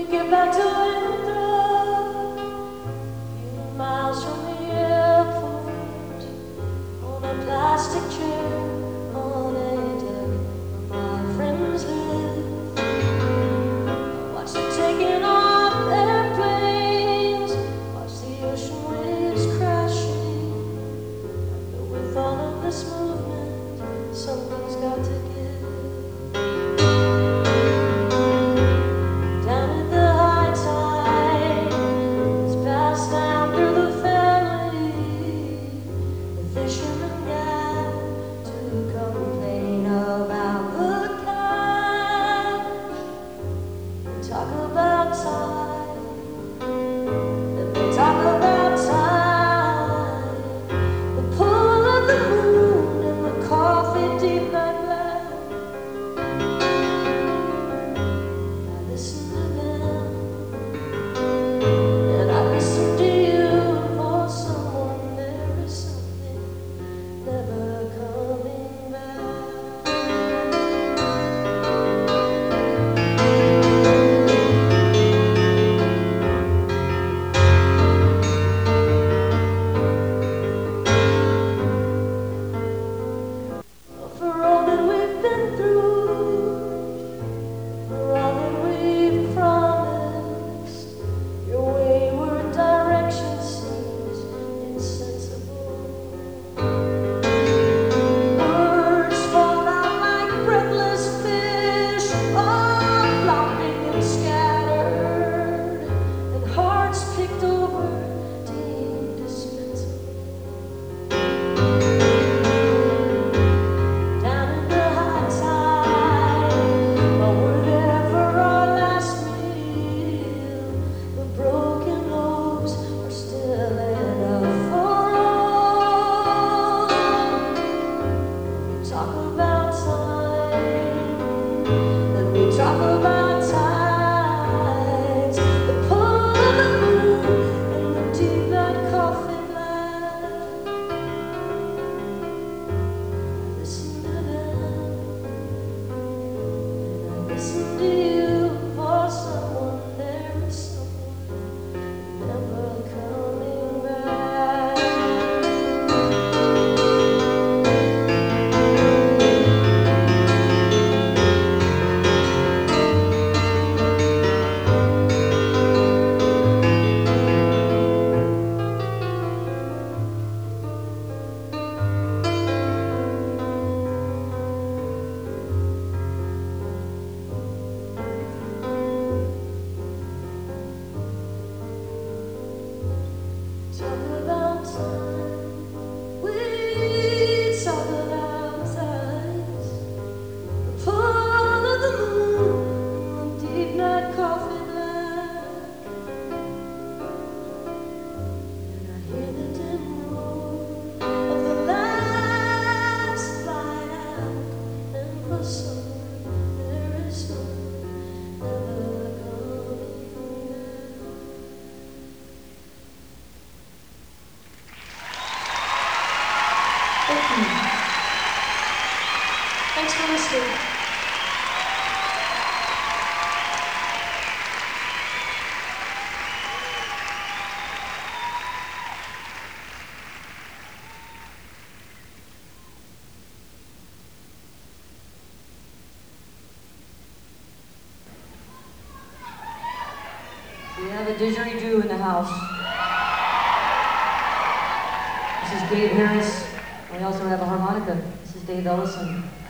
get back to Winthrop, few miles from the airport, on a plastic chair, on a deck where my friends live. I watch them taking off their planes, watch the ocean waves crashing. I know with all of this movement, something's got to give. Talk about time, let me talk about time. The pull of the moon and the coffee deep night black. I listen to them, and I listen to you. For someone there is something never coming back. Talk about tides, the pull of the moon and the deep night coffee black. I listen to them, and I listen to you. For someone there is someone never coming back. Talk about time, we talk about tides, the pull of the moon, the deep night coffee black. And I hear the dim roar of the last flight out, and for someone there is someone never coming back. Thank you. Thanks for listening. We have a didgeridoo in the house. This is Dave Harris. We also have a harmonica. This is Dave Ellison.